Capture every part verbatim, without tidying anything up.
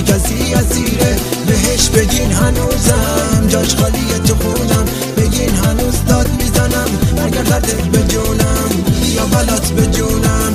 کسی اسیره. بهش بگین هنوزم جاش خالیه تو خونم، بگین هنوز داد میزنم اگر دردت به جونم یا بلات به جونم.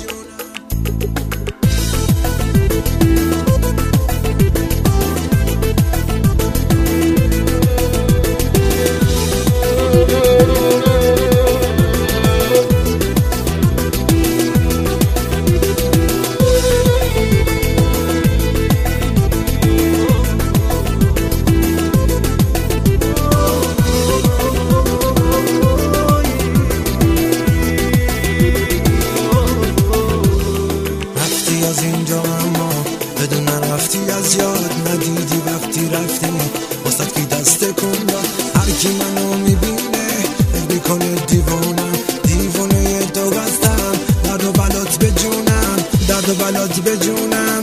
از اینجا اما بدون رفتی از یاد ندیدی وقتی رفتی واسه کی دست کن داد. هر کی منو میبینه فکر میکنه دیوانم، دیوانه تو هستم. درد و بلات به جونم، درد و بلات به جونم.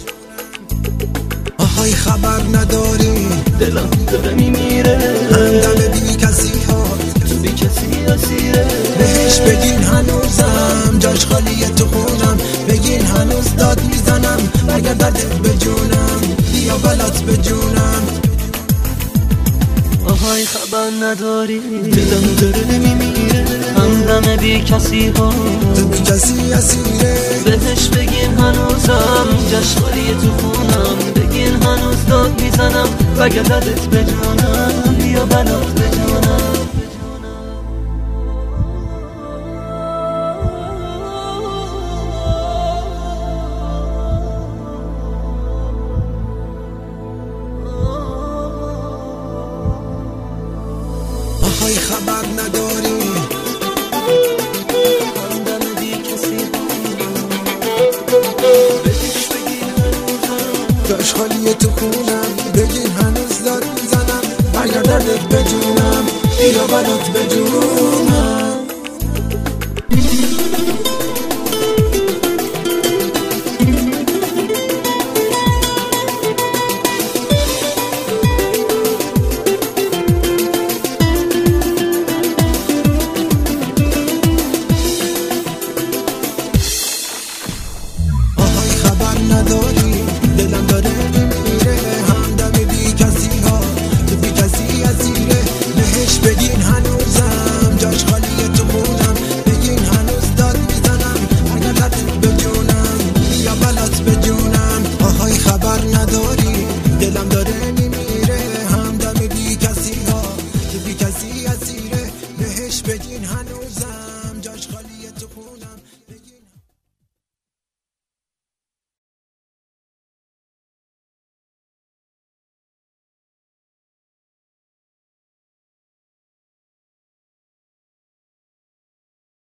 آهای خبر نداری دلم داره میمیره، همدم بی کسی ها تو بی کسی اسیره. بهش بگین هنوزم جاش خالیه تو خونم، بگین هنوز داد میزنم اگر دردت به جونم یا بلات به جونم. آهای خبر نداری دلم داره میمیره، همدم بی کسی ها تو بی کسی اسیره. بهش بگین هنوزم جاش خالیه تو خونم، بگین هنوز داد میزنم اگر دردت به جونم یا بلات به جونم. آهای خبر نداری همدم بی کسی بهش بگین هنوزم جاش خالیه تو خونم، بگین هنوز داد میزنم اگر دردت به جونم یا بلات به جونم. نداری دلم داره میمیره، همدم بی کسی ها تو بی کسی اسیره. بهش بگین هنوزم جاش خالیه تو خونم، بگین هنوز داد میزنم اگر دردت به جونم یا بلات به جونم. آهای خبر نداری دلم داره میمیره، همدم بی کسی ها تو بی کسی اسیره. بهش بگین هنوزم